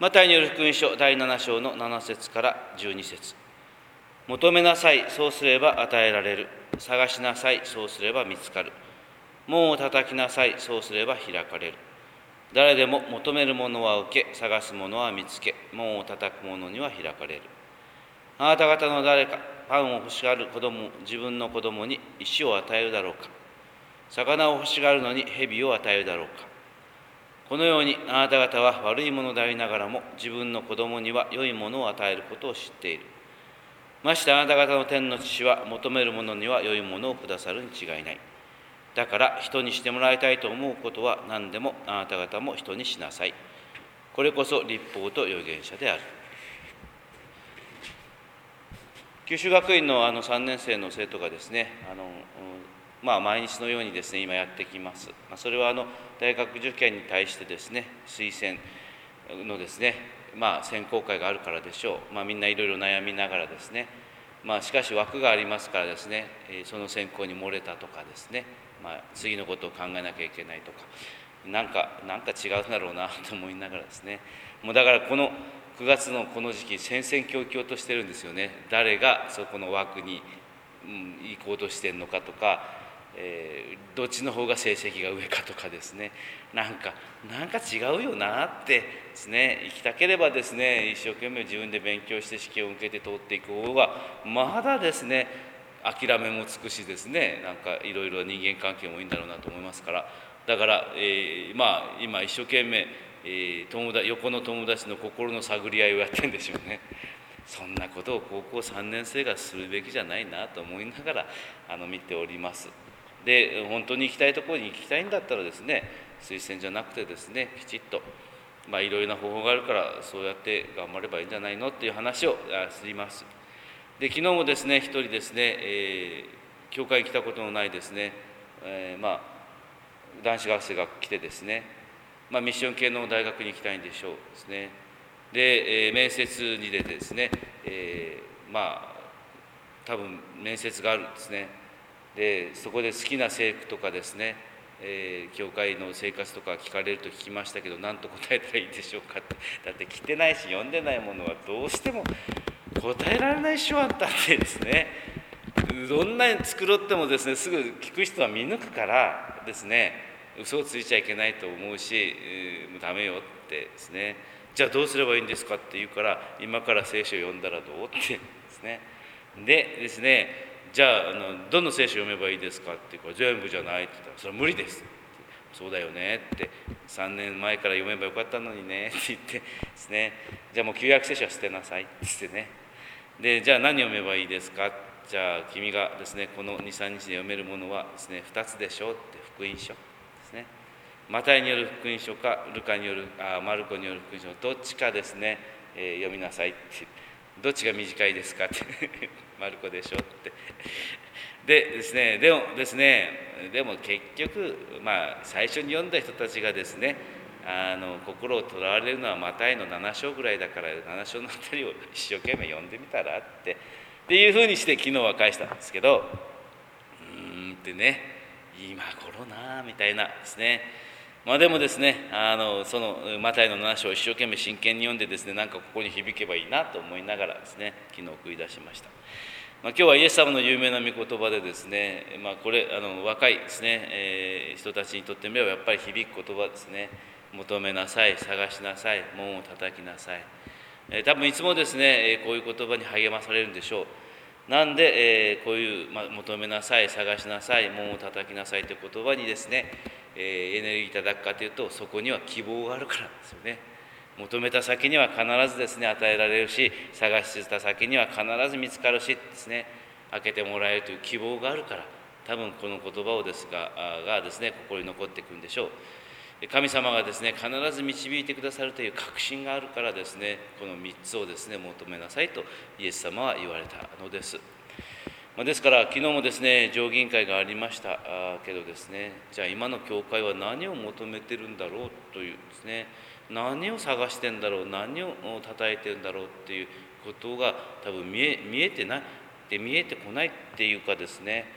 マタイによる福音書第7章の7節から12節。求めなさい、そうすれば与えられる。探しなさい、そうすれば見つかる。門を叩きなさい、そうすれば開かれる。誰でも求めるものは受け、探すものは見つけ、門を叩く者には開かれる。あなた方の誰か、パンを欲しがる自分の子供に石を与えるだろうか。魚を欲しがるのに蛇を与えるだろうか。このようにあなた方は悪いものでありながらも自分の子供には良いものを与えることを知っている。ましてあなた方の天の父は求める者には良いものをくださるに違いない。だから人にしてもらいたいと思うことは何でもあなた方も人にしなさい。これこそ律法と預言者である。九州学院の3年生の生徒がですね、毎日のようにですね、今やってきます。それは大学受験に対してですね、推薦のですね、選考会があるからでしょう。みんないろいろ悩みながらですね、しかし枠がありますからですね、その選考に漏れたとかですね、次のことを考えなきゃいけないとか、なんか違うんだろうなと思いながらですね、もうだからこの9月のこの時期、戦々恐々としてるんですよね。誰がそこの枠に、行こうとしてるのかとか、どっちの方が成績が上かとかですね、なんか違うよなってですね、行きたければですね、一生懸命自分で勉強して試験を受けて通っていく方がまだですね、諦めもつくしですね、いろいろ人間関係もいいんだろうなと思いますから、だから、今一生懸命、横の友達の心の探り合いをやってるんでしょうね。そんなことを高校3年生がするべきじゃないなと思いながら見ております。で、本当に行きたいところに行きたいんだったらですね、推薦じゃなくてですね、きちっといろいろな方法があるからそうやって頑張ればいいんじゃないのっていう話をします。で、昨日もですね、一人ですね、教会に来たことのないですね、男子学生が来てですね、ミッション系の大学に行きたいんでしょうですね。で、面接に出てですね、多分面接があるんですね。で、そこで好きな制服とかですね、教会の生活とか聞かれると聞きましたけど、何と答えたらいいでしょうかって。だって来てないし読んでないものはどうしても答えられないっしょあんたってですね、どんなに繕ってもですね、すぐ聞く人は見抜くからですね、嘘をついちゃいけないと思うし、ダメよってですね、じゃあどうすればいいんですかって言うから、今から聖書を読んだらどうってですね。でですね、じゃあどの聖書を読めばいいですかって言うから、全部じゃないって言ったら、それは無理ですって。そうだよねって、3年前から読めばよかったのにねって言ってですね、じゃあもう旧約聖書は捨てなさいって言ってね。で、じゃあ何読めばいいですか。じゃあ君がですね、この 2,3 日で読めるものはですね、2つでしょって、福音書ですね。マタイによる福音書かマルコによる福音書、どっちかですね、読みなさいって。どっちが短いですかってマルコでしょってでですね、でも結局最初に読んだ人たちがですね、心をとらわれるのはマタイの7章ぐらいだから、7章のあたりを一生懸命読んでみたらっていうふうにして昨日は返したんですけど、ってね、今頃なみたいなですね。でもですね、そのマタイの7章を一生懸命真剣に読んでですね、ここに響けばいいなと思いながらですね、昨日送り出しました。今日はイエス様の有名な御言葉でですね、これ若いですね、人たちにとってみればやっぱり響く言葉ですね。求めなさい、探しなさい、門を叩きなさい。多分いつもですね、こういう言葉に励まされるんでしょう。なんで、こういう、求めなさい、探しなさい、門を叩きなさいという言葉にですね、エネルギーいただくかというと、そこには希望があるからですよね。求めた先には必ずですね、与えられるし、探した先には必ず見つかるしですね、開けてもらえるという希望があるから、多分この言葉をですがですね、心に残っていくんでしょう。神様がですね、必ず導いてくださるという確信があるからですね、この3つをですね、求めなさいとイエス様は言われたのです。ですから昨日もですね、上議員会がありましたけどですね、じゃあ今の教会は何を求めてるんだろうというですね、何を探してんだろう、何を叩いてるんだろうっていうことが多分見えてないで、見えてこないっていうかですね、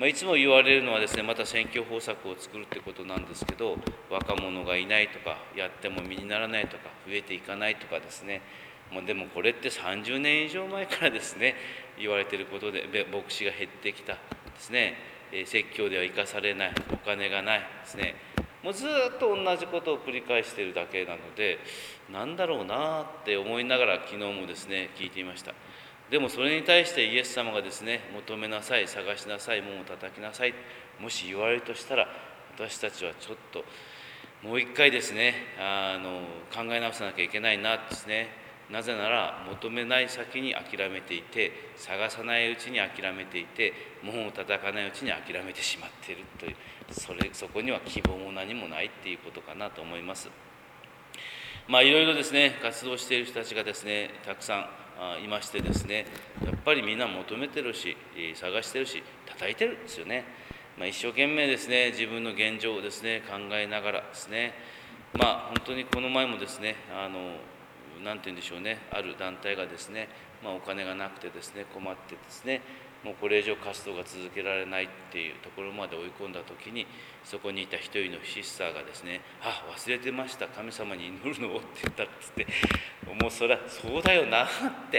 いつも言われるのはですね、また選挙方策を作るってことなんですけど、若者がいないとか、やっても身にならないとか、増えていかないとかですね、でもこれって30年以上前からですね、言われていることで、牧師が減ってきたですね、説教では生かされない、お金がないですね、もうずっと同じことを繰り返しているだけなので、なんだろうなって思いながら昨日もですね、聞いていました。でもそれに対してイエス様がですね、求めなさい、探しなさい、門を叩きなさい、もし言われるとしたら、私たちはちょっともう一回ですね、考え直さなきゃいけないなですね。なぜなら、求めない先に諦めていて、探さないうちに諦めていて、門を叩かないうちに諦めてしまっているという、そこには希望も何もないっていうことかなと思います。いろいろですね、活動している人たちがですね、たくさんいましてですね、やっぱりみんな求めてるし、探してるし、叩いてるんですよね。一生懸命ですね、自分の現状をですね、考えながらですね、本当にこの前もですね、なんて言うんでしょうね、ある団体がですね、お金がなくてですね、困ってですね、もうこれ以上活動が続けられないっていうところまで追い込んだ時に、そこにいた一人のシスターがですね、忘れてました、神様に祈るのをって言ったっつって、もうそれはそうだよなって、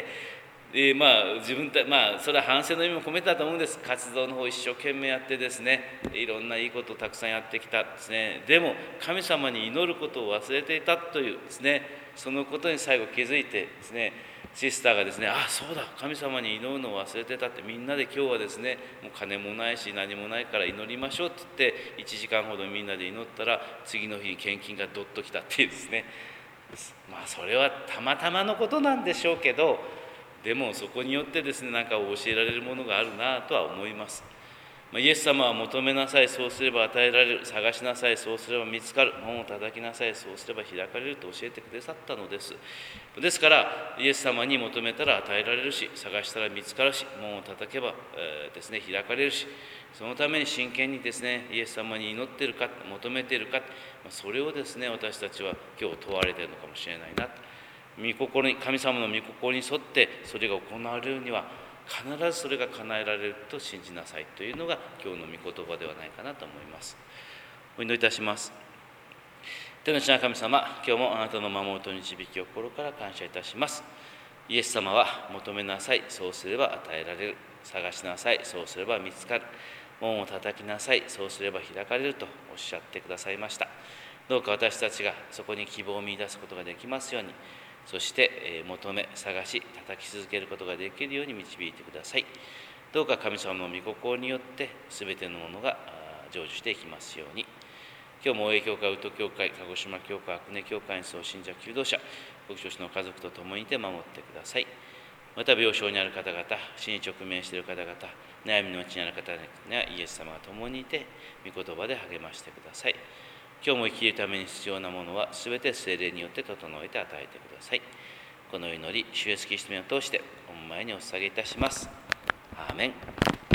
自分それは反省の意味も込めてたと思うんです。活動の方一生懸命やってですね、いろんないいことをたくさんやってきたですね。でも神様に祈ることを忘れていたというですね、そのことに最後気づいてですね、シスターがですね、そうだ、神様に祈るのを忘れてたって、みんなで今日はですね、もう金もないし何もないから祈りましょうって言って1時間ほどみんなで祈ったら、次の日に献金がどっときたっていうですね、それはたまたまのことなんでしょうけど、でもそこによってですね、何かを教えられるものがあるなとは思います。イエス様は求めなさい、そうすれば与えられる、探しなさい、そうすれば見つかる、門を叩きなさい、そうすれば開かれると教えてくださったのです。ですからイエス様に求めたら与えられるし、探したら見つかるし、門を叩けば、ですね、開かれるし、そのために真剣にですね、イエス様に祈っているか、求めているか、それをですね、私たちは今日問われているのかもしれないな。神様の御心に沿ってそれが行われるには、必ずそれが叶えられると信じなさいというのが今日の御言葉ではないかなと思います。お祈りいたします。天の父なる神様、今日もあなたの守りと導きを心から感謝いたします。イエス様は求めなさい、そうすれば与えられる、探しなさい、そうすれば見つかる、門を叩きなさい、そうすれば開かれるとおっしゃってくださいました。どうか私たちがそこに希望を見出すことができますように、そして求め、探し、叩き続けることができるように導いてください。どうか神様の御心によって全てのものが成就していきますように。今日も大江教会、宇都教会、鹿児島教会、阿久根教会にそう信者、求道者、牧師の家族と共にいて守ってください。また病床にある方々、死に直面している方々、悩みのうちにある方にはイエス様が共にいて、御言葉で励ましてください。今日も生きるために必要なものはすべて聖霊によって整えて与えてください。この祈り、主イエスキリストを通して御前にお捧げいたします。アーメン。